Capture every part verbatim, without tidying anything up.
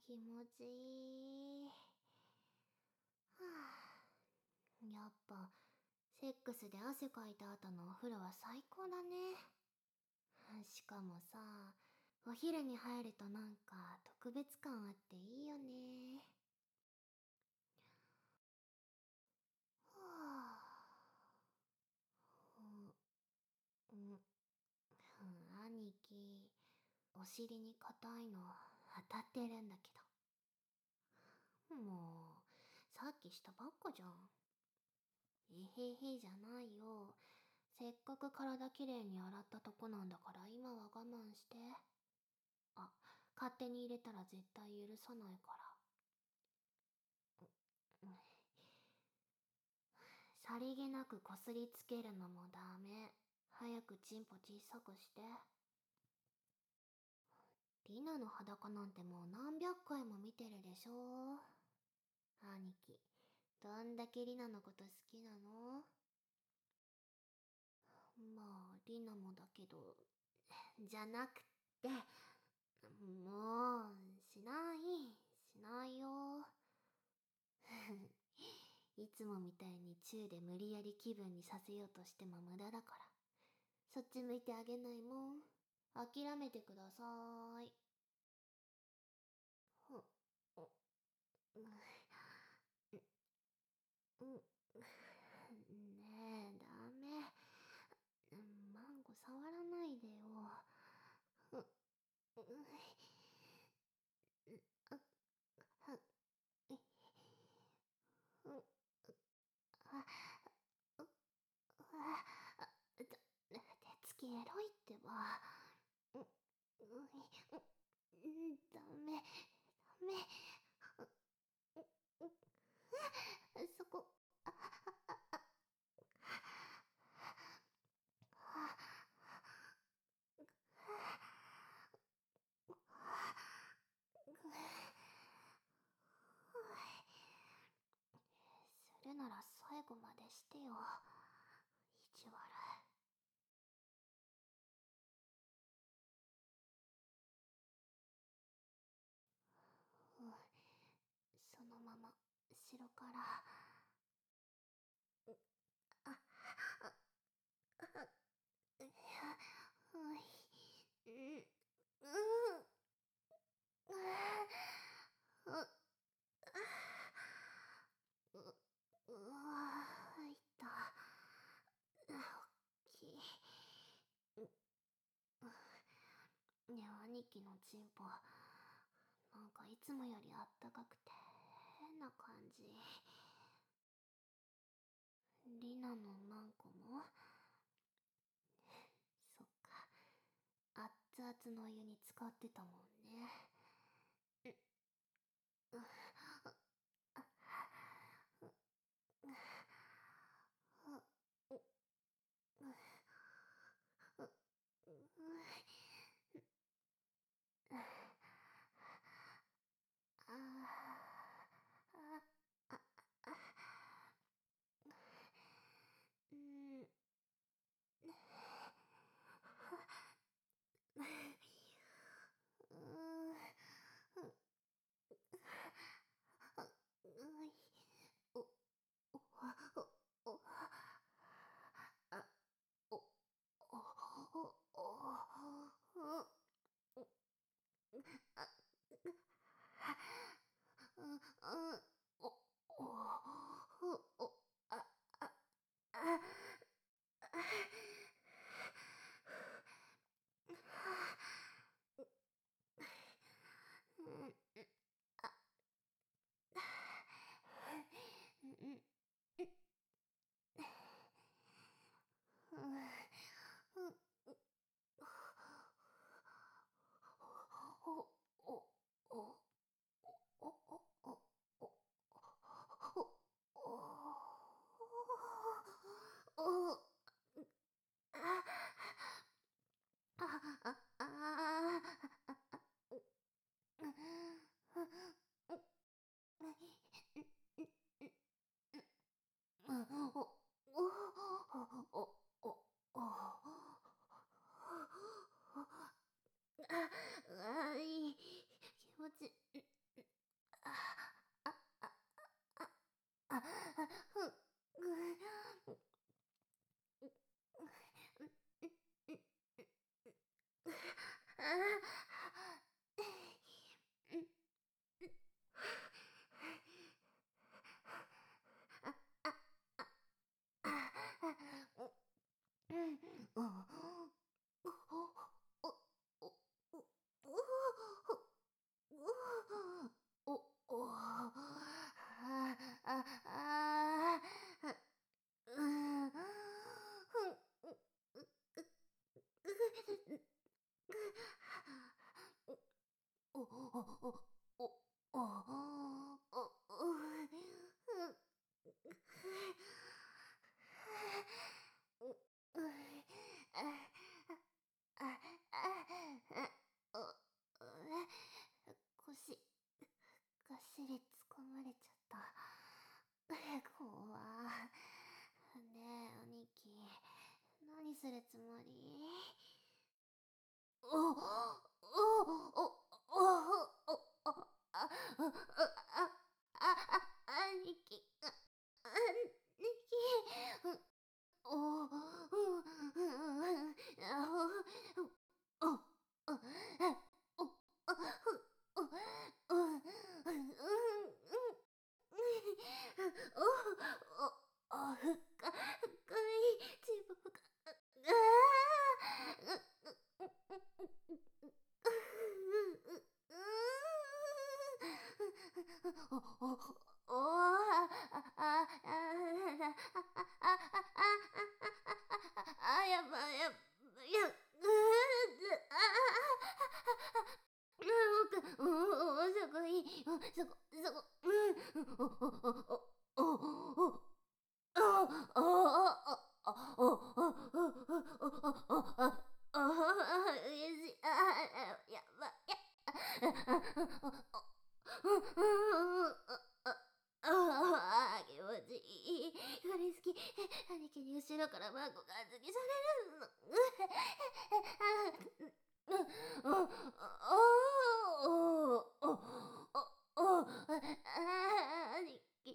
気持ちいい。はあ、やっぱ、セックスで汗かいた後のお風呂は最高だね。しかもさ、お昼に入るとなんか特別感あっていいよね。はあ、うん、うん、兄貴、お尻に硬いの当たってるんだけど。もう、さっきしたばっかじゃん。えへへじゃないよ。せっかく体きれいに洗ったとこなんだから今は我慢して。あ、勝手に入れたら絶対許さないから。うん、さりげなくこすりつけるのもダメ。早くチンポ小さくして。リナの裸なんてもう何百回も見てるでしょ。兄貴、どんだけリナのこと好きなの？まあ、リナもだけど、じゃなくて、もう、しない、しないよ。いつもみたいにチューで無理やり気分にさせようとしても無駄だから。そっち向いてあげないもん。諦めてくださーい。ふ、う、う、う、ねえ、ダメ。マンゴ触らないでよ。ふ、う、あ、は、い、ふ、あ、う、あ、あ、だ、手つきエロいってば。う、う、う、ダメ、ダメ。う、う、そこ、あ、するなら最後までしてよ。意地悪。うん、そのまま後ろから。あ、あ、あ、いや、はい、うん、うん、あ、あ、う、うわ、入った。おっきい。ねえ、兄貴のチンポ、なんかいつもよりあったかくて、変な感じ。リナのマンコも？そっか。熱々のお湯に浸かってたもんね。う、う、う、う、ああ、あ、あ、うん、うん、うい、お、お、お、お、あ、お、お、お、お、あ、うん、うん、お、お、お、あ、あ、あ、うん、あ、うん、うん、うん、お、お、お、お、お、お、お、お、あ、あ、あ、あ、あ、いい気持ち。 腰がっしりつかまれちゃった。こわ。ねえ兄貴、何するつもり？おおおおおおああああ兄貴、兄貴、おおおおお深い自分がおおあああやばいやばいやおおそこいいそこそこうんおおおおああ、気持ちいい。これ好き。兄貴に後ろからマンコが預けされるの。おおおおお兄貴。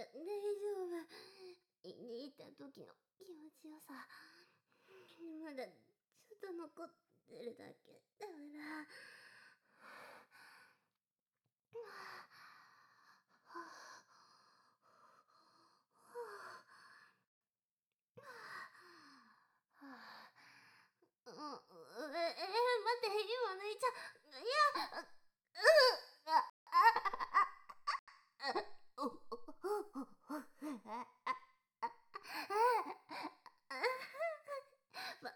大丈夫。胃にいた時の気持ちよさ、まだちょっと残ってるだけだから。うん、え、え、待って、今抜いちゃ、いや、うん、あ、あ、あ、お、お、お、お、あ、あ、あ、ば、バカ、バカ、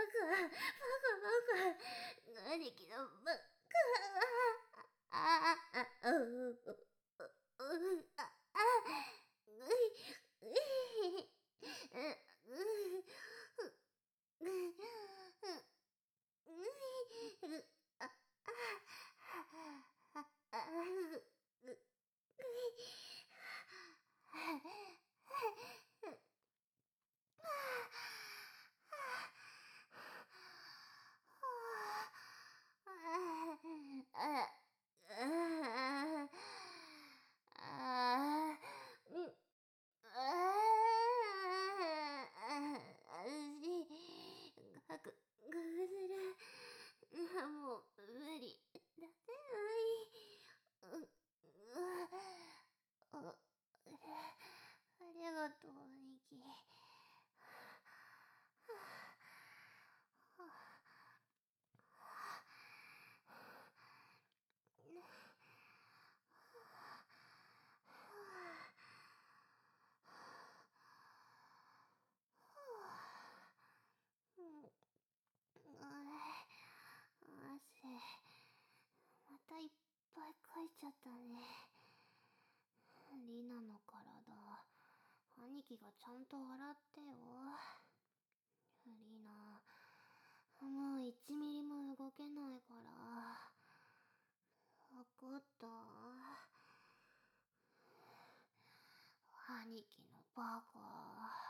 バカ、兄貴のバカ、あ、あ、あ、う、う、う、う、あ、あ、うい、うい、う、う、う、う、あ、ぐ、ぐずる。もう、無理。出せない。う、う、あ、ありがとう、兄貴。汗、またいっぱいかいちゃったね。リナの体、兄貴がちゃんと洗ってよ。リナ、もういちミリも動けないから。わかった。兄貴のバカ。